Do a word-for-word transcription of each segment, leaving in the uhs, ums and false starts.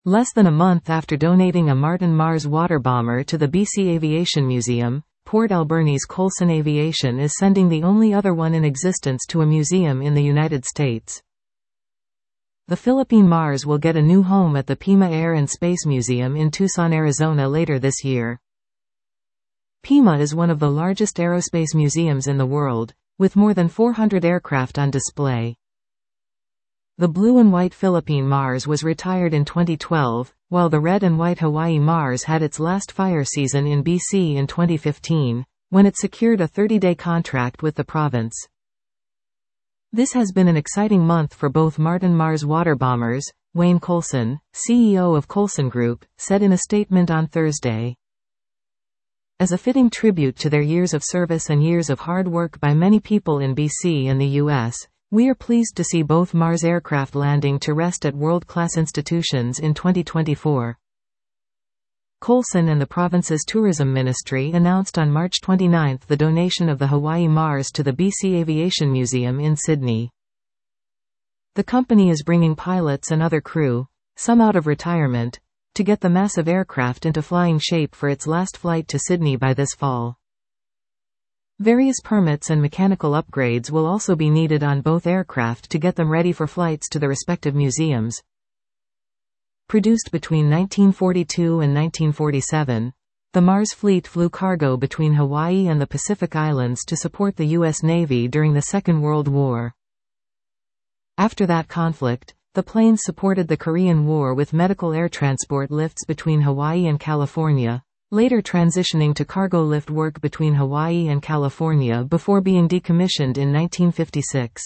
Less than a month after donating a Martin Mars water bomber to the B C Aviation Museum, Port Alberni's Colson Aviation is sending the only other one in existence to a museum in the United States. The Philippine Mars will get a new home at the Pima Air and Space Museum in Tucson, Arizona later this year. Pima is one of the largest aerospace museums in the world, with more than four hundred aircraft on display. The blue and white Philippine Mars was retired in twenty twelve, while the red and white Hawaii Mars had its last fire season in B C in twenty fifteen, when it secured a thirty-day contract with the province. This has been an exciting month for both Martin Mars water bombers, Wayne Colson, C E O of Colson Group, said in a statement on Thursday. As a fitting tribute to their years of service and years of hard work by many people in B C and the U S, we are pleased to see both Mars aircraft landing to rest at world-class institutions in twenty twenty-four. Colson and the province's tourism ministry announced on March twenty-ninth the donation of the Hawaii Mars to the B C Aviation Museum in Sydney. The company is bringing pilots and other crew, some out of retirement, to get the massive aircraft into flying shape for its last flight to Sydney by this fall. Various permits and mechanical upgrades will also be needed on both aircraft to get them ready for flights to the respective museums. Produced between nineteen forty-two and nineteen forty-seven, the Mars fleet flew cargo between Hawaii and the Pacific Islands to support the U S Navy during the Second World War. After that conflict, the planes supported the Korean War with medical air transport lifts between Hawaii and California, later transitioning to cargo lift work between Hawaii and California before being decommissioned in nineteen fifty-six.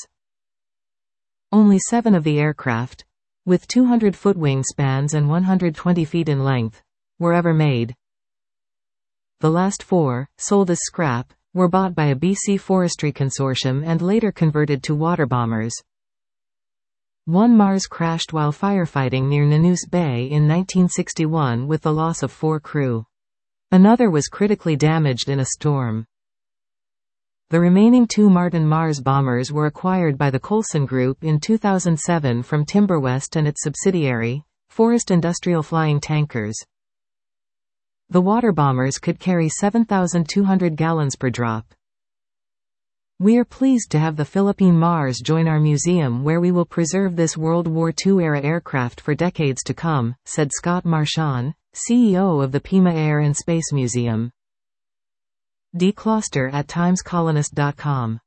Only seven of the aircraft, with two hundred foot wingspans and one hundred twenty feet in length, were ever made. The last four, sold as scrap, were bought by a B C forestry consortium and later converted to water bombers. One Mars crashed while firefighting near Nanoose Bay in nineteen sixty-one with the loss of four crew. Another was critically damaged in a storm. The remaining two Martin Mars bombers were acquired by the Colson Group in two thousand seven from Timberwest and its subsidiary, Forest Industrial Flying Tankers. The water bombers could carry seven thousand two hundred gallons per drop. We are pleased to have the Philippine Mars join our museum, where we will preserve this World War Two era aircraft for decades to come, said Scott Marchand, C E O of the Pima Air and Space Museum. D. Closter at times colonist dot com